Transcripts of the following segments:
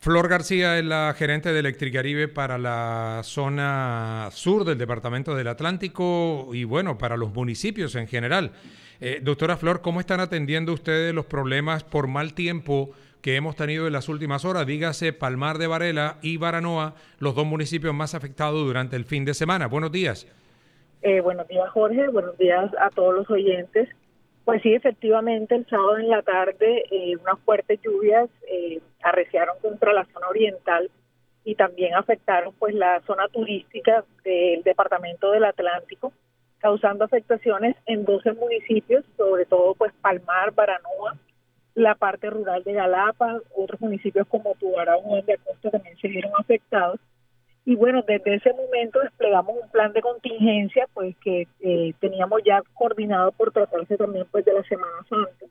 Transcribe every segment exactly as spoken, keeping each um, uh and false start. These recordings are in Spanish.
Flor García es la gerente de Electricaribe para la zona sur del Departamento del Atlántico y, bueno, para los municipios en general. Eh, doctora Flor, ¿cómo están atendiendo ustedes los problemas por mal tiempo que hemos tenido en las últimas horas? Dígase Palmar de Varela y Baranoa, los dos municipios más afectados durante el fin de semana. Buenos días. Eh, buenos días, Jorge. Buenos días a todos los oyentes. Pues sí, efectivamente, el sábado en la tarde eh, unas fuertes lluvias eh, arreciaron contra la zona oriental y también afectaron pues la zona turística del departamento del Atlántico, causando afectaciones en doce municipios, sobre todo pues Palmar, Baranoa, la parte rural de Galapa, otros municipios como Tubarão, Juan de Acosta también se vieron afectados. Y bueno, desde ese momento desplegamos un plan de contingencia, pues que eh, teníamos ya coordinado por tratarse también pues de la Semana Santa.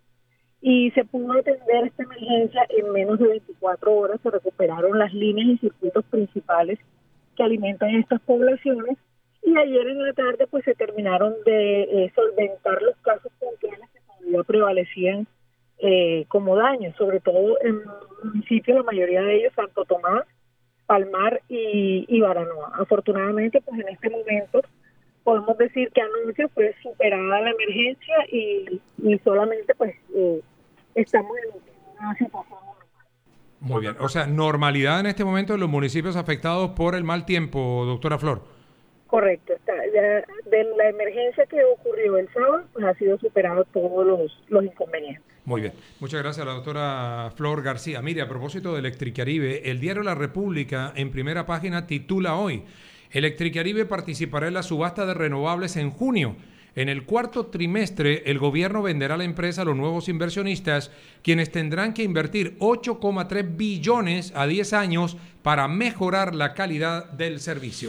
Y se pudo atender esta emergencia en menos de veinticuatro horas, se recuperaron las líneas y circuitos principales que alimentan estas poblaciones. Y ayer en la tarde pues se terminaron de eh, solventar los casos puntuales que todavía prevalecían eh, como daños, sobre todo en municipios, la mayoría de ellos, Santo Tomás, Palmar y, y Baranoa. Afortunadamente, pues en este momento podemos decir que anoche fue superada la emergencia y, y solamente pues eh, estamos en una situación normal. Muy bien, o sea, normalidad en este momento en los municipios afectados por el mal tiempo, doctora Flor. Correcto, está, ya, de la emergencia que ocurrió el sábado, pues ha sido superado todos los, los inconvenientes. Muy bien, muchas gracias a la doctora Flor García. Mire, a propósito de Electricaribe, el diario La República en primera página titula hoy: Electricaribe participará en la subasta de renovables en junio. En el cuarto trimestre, el gobierno venderá la empresa a los nuevos inversionistas, quienes tendrán que invertir ocho coma tres billones a diez años para mejorar la calidad del servicio.